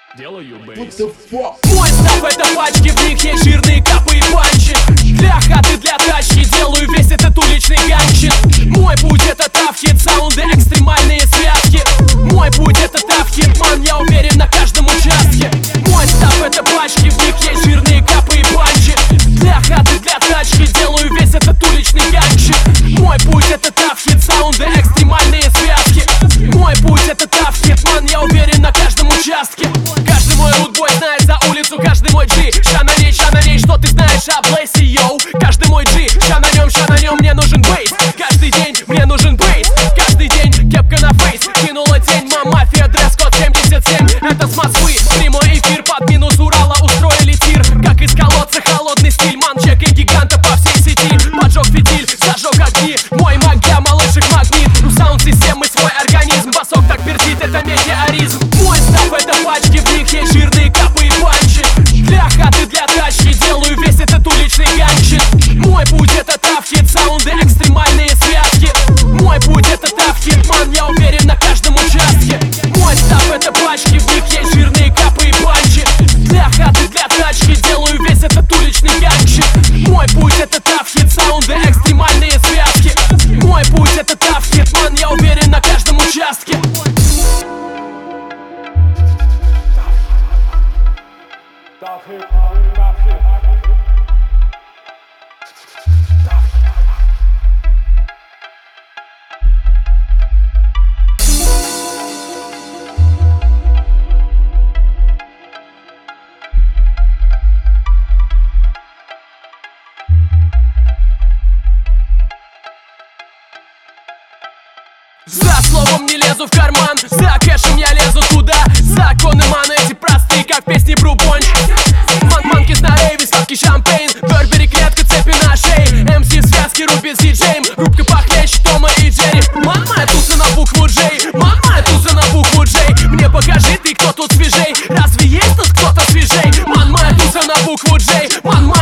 Делаю бейс. Мой став это пачки, в них есть жирные капы и панчи. Для хаты, для тачки делаю весь этот уличный ганчик. Мой путь это тафхит, саунды, экстремальные связки. Мой путь это тафхит, ман, я уверен на каждом участке. Мой став это пачки, в них есть жирные капы и панчи. Для хаты, для тачки делаю весь этот уличный ганчик. Мой путь это тафхит, саунды, экстремальные связки. Мой путь это тафхит, ман, я уверен на каждом участке. Каждый мой рудбой знает за улицу, каждый мой G. Ща на ней, что ты знаешь о Блейсе, йоу. Каждый мой G, ща на нем мне нужен бейс. Каждый день мне нужен бейс. Каждый день кепка на фейс. Кинула тень, мафия, дресс-код 77. Это с Москвы, прямой эфир под минус Урала устроили тир. Как из колодца холодный стиль, ман, чекай гиганта по всей сети. Поджег фитиль, зажег огни. Мой маг для малышек магнит. У саунд-системы свой организм. Басок так пердит, это метеоризм. Мой став это пачки, в них есть жирные капы и панчи. Для хаты, для тачки делаю весь этот уличный ганчик. Мой путь это тафхит, саунды, экстремальные связки. Мой путь это тафхит, ман, я уверен на каждом участке. Мой став это пачки, в них есть жирные капы и панчи. Для хаты, для тачки делаю весь этот уличный ганчик. Мой путь это тафхит, саунды, экстремальные связки. Мой путь это тафхит, ман, я уверен на каждом участке. За словом не лезу в карман, за кэшем я лезу туда. Законы маны эти простые, как песни Брубонч. Манкис на рейве, сладкий шампейн, Бербери, клетка, цепи на шее. МС связки, рубит с диджеем, рубка похлеще Тома и Джерри. Ман, моя туса на букву Джей, ман, моя туса на букву Джей. Мне покажи ты, кто тут свежей, разве есть тут кто-то свежей? Ман, моя туса на букву Джей, ман,